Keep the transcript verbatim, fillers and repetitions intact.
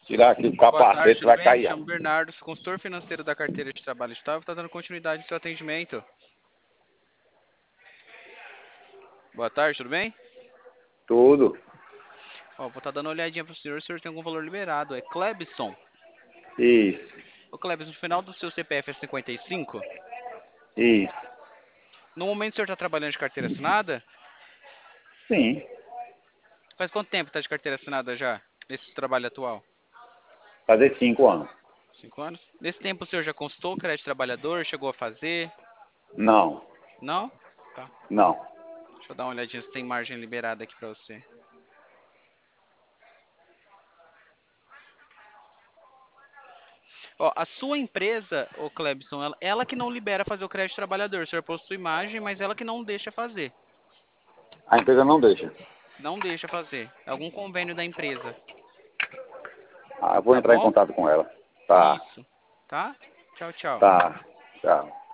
Tirar aqui o Boa tarde, capacete, tudo vai bem? Me cair. chamo Bernardo, sou consultor financeiro da carteira de trabalho estável, está dando continuidade ao seu atendimento. Boa tarde, tudo bem? Tudo. Ó, vou estar dando uma olhadinha para o senhor, o senhor tem algum valor liberado, é Clebson. Isso, Ô Clebson, no final do seu C P F é cinquenta e cinco? isso. No momento o senhor está trabalhando de carteira assinada? Sim. Faz quanto tempo está de carteira assinada já, nesse trabalho atual? Fazer cinco anos. Cinco anos? Nesse tempo o senhor já consultou o crédito trabalhador, chegou a fazer? Não, Não? Tá. não. Deixa eu dar uma olhadinha se tem margem liberada aqui para você. Ó, a sua empresa, ô Clebson, ela, ela que não libera fazer o crédito trabalhador. O senhor possui imagem, mas ela que não deixa fazer. A empresa não deixa. Não deixa fazer. É algum convênio da empresa. Ah, eu vou Tá entrar em bom? contato com ela. Tá, Isso. Tá? Tchau, tchau. tá, tá.